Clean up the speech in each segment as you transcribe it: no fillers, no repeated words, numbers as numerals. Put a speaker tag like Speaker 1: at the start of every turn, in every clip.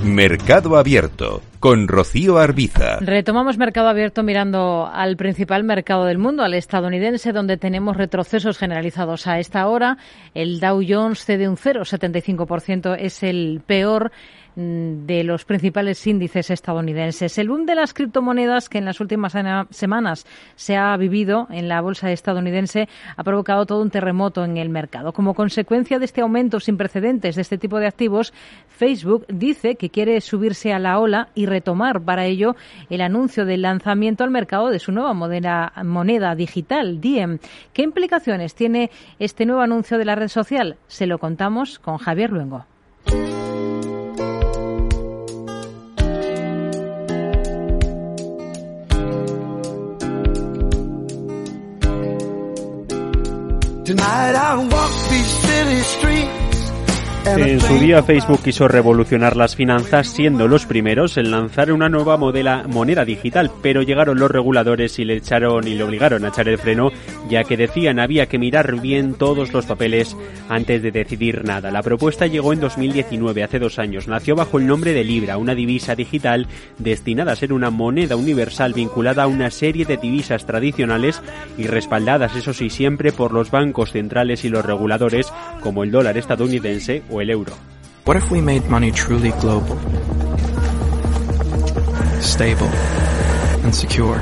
Speaker 1: Mercado Abierto, con Rocío Arbiza.
Speaker 2: Retomamos Mercado Abierto mirando al principal mercado del mundo, al estadounidense, donde tenemos retrocesos generalizados. A esta hora, el Dow Jones cede un 0,75%, es el peor de los principales índices estadounidenses. El boom de las criptomonedas que en las últimas semanas se ha vivido en la bolsa estadounidense ha provocado todo un terremoto en el mercado. Como consecuencia de este aumento sin precedentes de este tipo de activos, Facebook dice que quiere subirse a la ola y retomar para ello el anuncio del lanzamiento al mercado de su nueva moneda digital, Diem. ¿Qué implicaciones tiene este nuevo anuncio de la red social? Se lo contamos con Javier Luengo.
Speaker 3: En su día, Facebook quiso revolucionar las finanzas siendo los primeros en lanzar una nueva moneda digital, pero llegaron los reguladores y le obligaron a echar el freno, ya que decían había que mirar bien todos los papeles antes de decidir nada. La propuesta llegó en 2019, hace 2 años. Nació bajo el nombre de Libra, una divisa digital destinada a ser una moneda universal vinculada a una serie de divisas tradicionales y respaldadas, eso sí, siempre por los bancos centrales y los reguladores, como el dólar estadounidense o el euro.
Speaker 4: What if we made money truly global, stable and secure?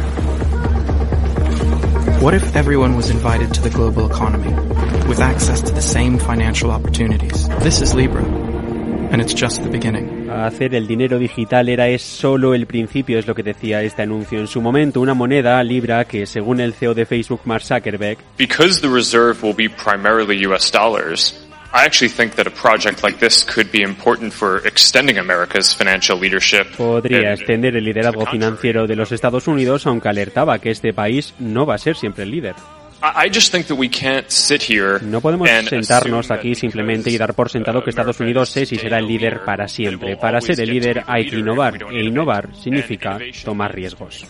Speaker 4: What if everyone was invited to the global economy with access to the same financial opportunities? This is Libra, and it's just the beginning.
Speaker 3: Hacer el dinero digital es solo el principio, es lo que decía este anuncio en su momento. Una moneda, Libra, que según el CEO de Facebook, Mark Zuckerberg,
Speaker 5: because the reserve will be primarily US dollars, I actually think that a project like this could be important for extending America's financial leadership.
Speaker 3: Podría extender el liderazgo financiero de los Estados Unidos, aunque alertaba que este país no va a ser siempre el líder. No podemos sentarnos aquí simplemente y dar por sentado que Estados Unidos es y será el líder para siempre. Para ser el líder hay que innovar, e innovar significa tomar riesgos.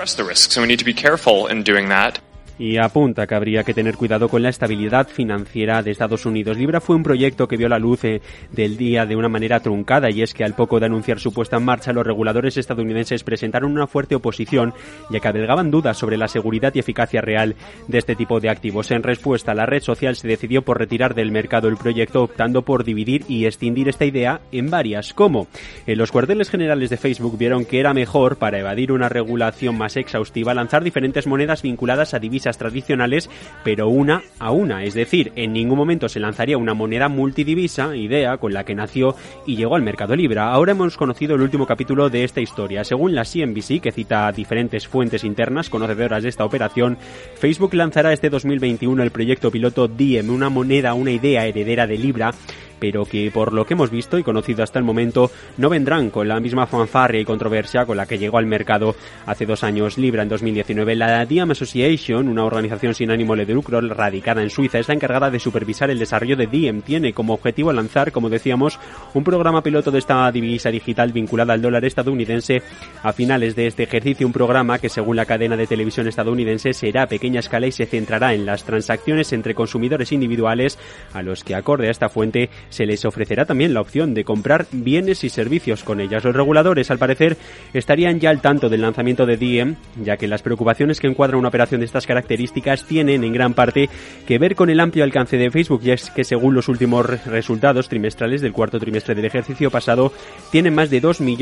Speaker 3: Y apunta que habría que tener cuidado con la estabilidad financiera de Estados Unidos. Libra fue un proyecto que vio la luz del día de una manera truncada, y es que al poco de anunciar su puesta en marcha, los reguladores estadounidenses presentaron una fuerte oposición, ya que albergaban dudas sobre la seguridad y eficacia real de este tipo de activos. En respuesta, la red social se decidió por retirar del mercado el proyecto, optando por dividir y extinguir esta idea en varias. ¿Cómo? En los cuarteles generales de Facebook vieron que era mejor, para evadir una regulación más exhaustiva, lanzar diferentes monedas vinculadas a divisas tradicionales, pero una a una, es decir, en ningún momento se lanzaría una moneda multidivisa, idea con la que nació y llegó al mercado Libra. Ahora hemos conocido el último capítulo de esta historia. Según la CNBC, que cita diferentes fuentes internas conocedoras de esta operación, Facebook lanzará este 2021 el proyecto piloto Diem, una idea heredera de Libra, pero que por lo que hemos visto y conocido hasta el momento no vendrán con la misma fanfarria y controversia con la que llegó al mercado hace 2 años Libra en 2019. La Diem Association, una organización sin ánimo de lucro radicada en Suiza, es la encargada de supervisar el desarrollo de Diem. Tiene como objetivo lanzar, como decíamos, un programa piloto de esta divisa digital vinculada al dólar estadounidense a finales de este ejercicio, un programa que según la cadena de televisión estadounidense será a pequeña escala y se centrará en las transacciones entre consumidores individuales, a los que, acorde a esta fuente, se les ofrecerá también la opción de comprar bienes y servicios con ellas. Los reguladores, al parecer, estarían ya al tanto del lanzamiento de Diem, ya que las preocupaciones que encuadra una operación de estas características tienen en gran parte que ver con el amplio alcance de Facebook, y es que según los últimos resultados trimestrales del cuarto trimestre del ejercicio pasado, tienen más de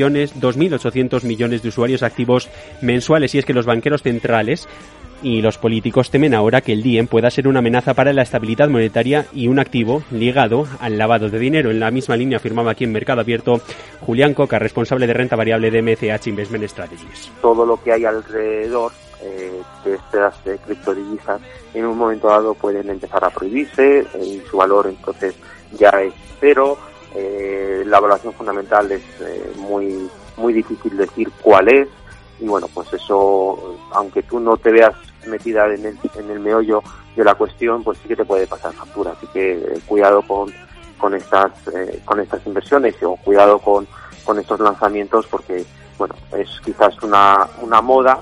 Speaker 3: 2.800 millones de usuarios activos mensuales, y es que los banqueros centrales y los políticos temen ahora que el Diem pueda ser una amenaza para la estabilidad monetaria y un activo ligado al lavado de dinero. En la misma línea afirmaba aquí en Mercado Abierto Julián Coca, responsable de renta variable de MCH Investment Strategies.
Speaker 6: Todo lo que hay alrededor de estas criptodivisas en un momento dado pueden empezar a prohibirse y su valor entonces ya es cero. La evaluación fundamental es muy difícil decir cuál es, y bueno, pues eso, aunque tú no te veas metida en el meollo de la cuestión, pues sí que te puede pasar factura. Así que cuidado con estas inversiones, o cuidado con estos lanzamientos, porque bueno, es quizás una moda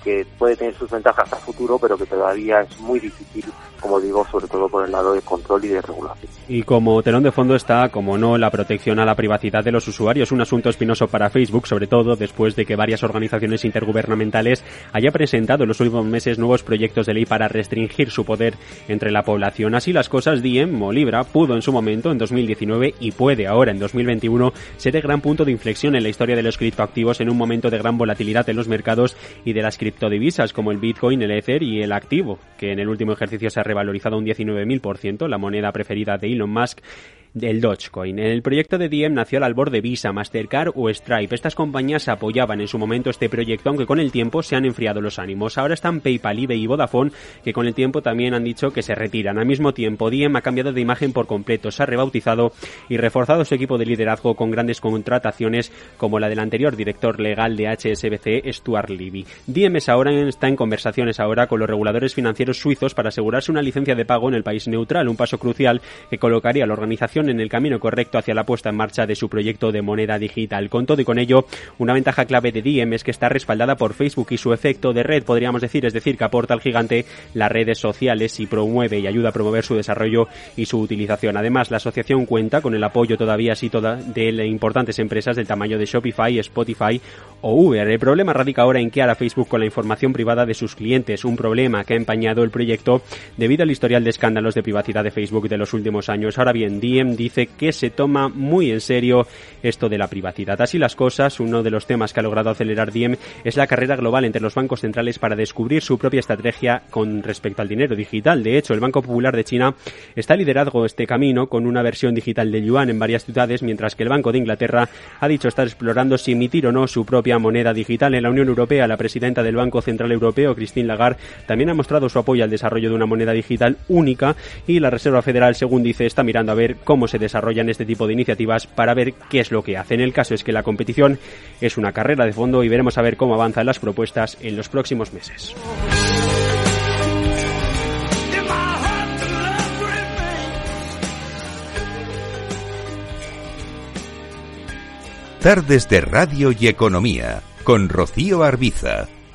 Speaker 6: que puede tener sus ventajas a futuro, pero que todavía es muy difícil, como digo, sobre todo por el lado de control y de regulación.
Speaker 3: Y como telón de fondo está, como no, la protección a la privacidad de los usuarios, un asunto espinoso para Facebook, sobre todo después de que varias organizaciones intergubernamentales hayan presentado en los últimos meses nuevos proyectos de ley para restringir su poder entre la población. Así las cosas, Diem o Libra pudo en su momento, en 2019, y puede ahora, en 2021, ser el gran punto de inflexión en la historia de los criptoactivos en un momento de gran volatilidad en los mercados y de las criptodivisas como el Bitcoin, el Ether y el activo, que en el último ejercicio se ha revalorizado un 19.000%, la moneda preferida de Elon Musk, del Dogecoin. En el proyecto de Diem nació al albor de Visa, Mastercard o Stripe. Estas compañías apoyaban en su momento este proyecto, aunque con el tiempo se han enfriado los ánimos. Ahora están PayPal, eBay y Vodafone, que con el tiempo también han dicho que se retiran. Al mismo tiempo, Diem ha cambiado de imagen por completo, se ha rebautizado y reforzado su equipo de liderazgo con grandes contrataciones como la del anterior director legal de HSBC, Stuart Levy. Diem está en conversaciones ahora con los reguladores financieros suizos para asegurarse una licencia de pago en el país neutral, un paso crucial que colocaría a la organización en el camino correcto hacia la puesta en marcha de su proyecto de moneda digital. Con todo y con ello, una ventaja clave de Diem es que está respaldada por Facebook y su efecto de red, podríamos decir, es decir, que aporta al gigante las redes sociales y promueve y ayuda a promover su desarrollo y su utilización. Además, la asociación cuenta con el apoyo todavía así de importantes empresas del tamaño de Shopify, Spotify o Uber. El problema radica ahora en qué hará Facebook con la información privada de sus clientes, un problema que ha empañado el proyecto debido al historial de escándalos de privacidad de Facebook de los últimos años. Ahora bien, Diem dice que se toma muy en serio esto de la privacidad. Así las cosas, uno de los temas que ha logrado acelerar Diem es la carrera global entre los bancos centrales para descubrir su propia estrategia con respecto al dinero digital. De hecho, el Banco Popular de China está liderando este camino con una versión digital del yuan en varias ciudades, mientras que el Banco de Inglaterra ha dicho estar explorando si emitir o no su propia moneda digital. En la Unión Europea, la presidenta del Banco Central Europeo, Christine Lagarde, también ha mostrado su apoyo al desarrollo de una moneda digital única, y la Reserva Federal, según dice, está mirando a ver cómo se desarrollan este tipo de iniciativas para ver qué es lo que hacen. El caso es que la competición es una carrera de fondo y veremos a ver cómo avanzan las propuestas en los próximos meses.
Speaker 1: Tardes de Radio y Economía con Rocío Arbiza.